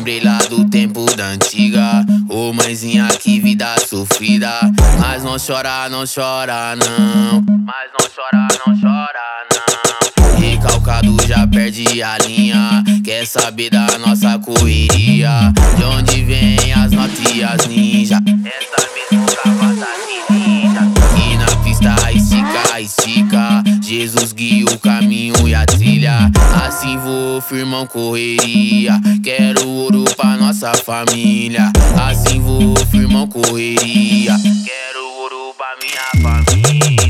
lembrei lá do tempo da antiga. Ô mãezinha, que vida sofrida. Mas não chora, não chora não. Mas não chora, não chora não. Recalcado já perde a linha. Quer saber da nossa correria? De onde vem as notas e as ninja? Essa mesmo cavada de ninja. E na pista estica, estica. Jesus guia o caminho e a trilha. Assim vou, firmão, correria. Quero ouro pra nossa família. Assim vou, firmão, correria. Quero ouro pra minha família.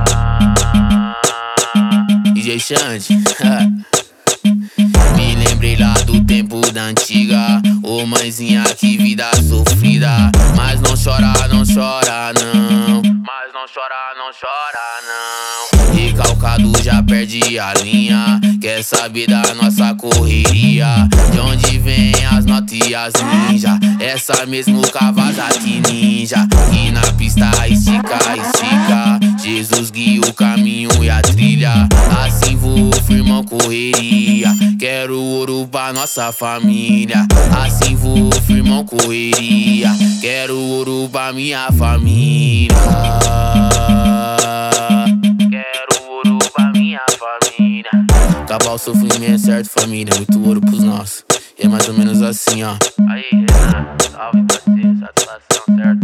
DJ Xande. Me lembrei lá do tempo da antiga. Ô mãezinha, que vida sofrida. Mas não chora, não chora não. Mas não chora, não chora não. Recalcado já perde a linha. Quer saber da nossa correria? De onde vem as notas e as ninja? Essa mesmo Kawasaki ninja. E na pista estica, estica. Jesus guia o caminho e a trilha. Assim vou, firmão, correria. Quero ouro pra nossa família. Assim vou, firmão, correria. Quero ouro pra minha família. Quero ouro pra minha família. Acabar o sofrimento, certo, família? Muito ouro pros nossos. E é mais ou menos assim, ó. Aí, Renan, salve pra você, satisfação, certo?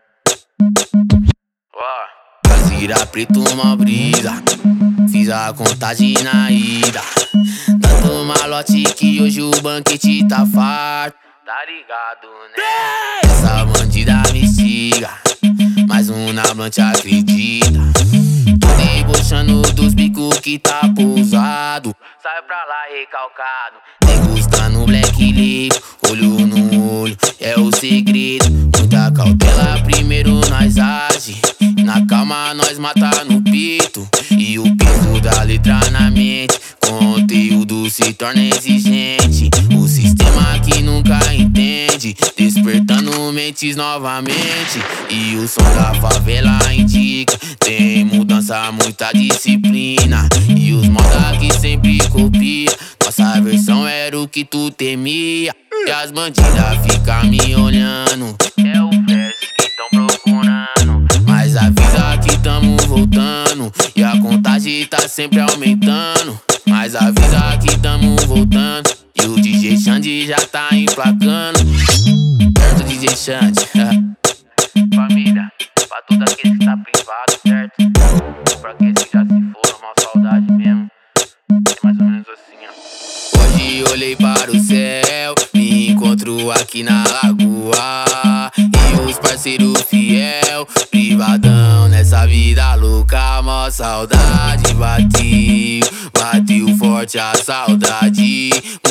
Ó, Brasília preto, uma brisa. Fiz a contagem na ida. Tanto malote que hoje o banquete tá farto. Tá ligado, né? Essa bandida me siga. Mais um na blunt acredita. Tô debochando dos bicos que tá pousado. Sai pra lá recalcado. Degustando black label. Olho no olho, é o segredo. Muita cautela, primeiro nós age. Na calma nós mata no peito. E o peso da letra na mente. Conteúdo se torna exigente. O sistema que nunca entende. Despertando mentes novamente. E o som da favela indica. Tem mudança, muita disciplina. E os moda que sempre copia. Nossa versão era o que tu temia. E as bandidas ficam me olhando. É o flash que tão procurando. Mas avisa que tamo voltando. E a contagem tá sempre aumentando. Mas avisa que tamo voltando. E o DJ Xande já tá emplacando. Certo, DJ Xande? Família, pra todos aqueles que tá privado, certo? Pra aqueles que já se foram, mal saudade mesmo. É mais ou menos assim, ó. Hoje olhei para o céu, me encontro aqui na lagoa. E os parceiros fiel, privadão nessa vida louca. Mó saudade bateu, bateu forte a saudade.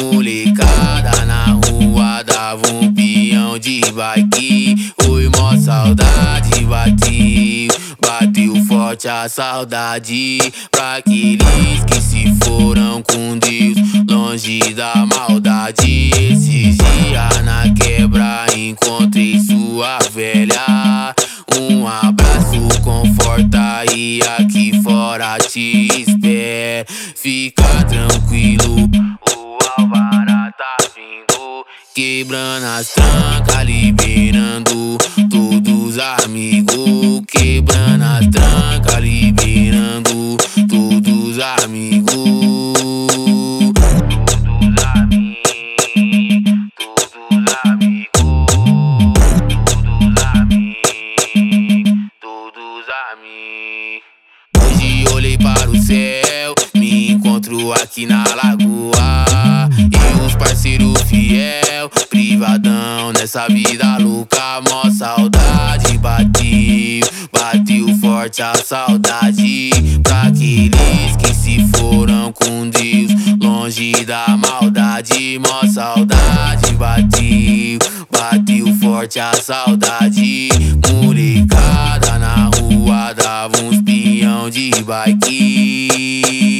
Molecada na rua dava um peão de bike. Oi, mó saudade bateu, bateu forte a saudade. Pra aqueles que se foram com Deus, longe da maldade. Esses dias na quebra encontrei sua velha. Um abraço conforta e aqui fora te espero. Fica tranquilo, o Alvará tá vindo. Quebrando as trancas, liberando todos amigos. Quebrando as trancas, liberando todos amigos. Hoje olhei para o céu, me encontro aqui na lagoa. E os parceiros fiel, privadão nessa vida louca. Mó saudade bateu, bateu forte a saudade. Pra aqueles que se foram com Deus, longe da maldade. Mó saudade bateu, bateu forte a saudade. Molecada na rua dava uns peão de bike.